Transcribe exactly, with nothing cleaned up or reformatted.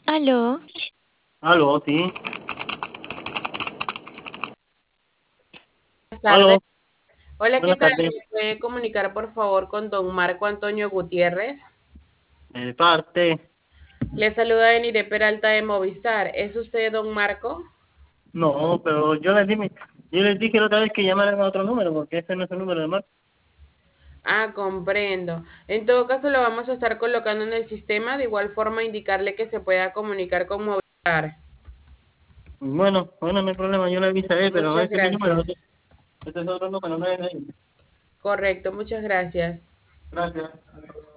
Aló, Aló, sí. Buenas tardes. Aló, Hola, ¿qué buenas tal? tardes. ¿Me puede comunicar por favor con don Marco Antonio Gutiérrez? De parte. Le saluda Enire Peralta de Movistar. ¿Es usted don Marco? No, pero yo les dije, yo les dije la otra vez que llamaran a otro número, porque ese no es el número de Marco. Ah, comprendo. En todo caso, lo vamos a estar colocando en el sistema, de igual forma indicarle que se pueda comunicar con Movistar. Bueno, bueno, no hay problema, yo le avisaré, pero Muchas ese es mi número. gracias. Este este es otro número, no es de ahí. Correcto, muchas gracias. Gracias.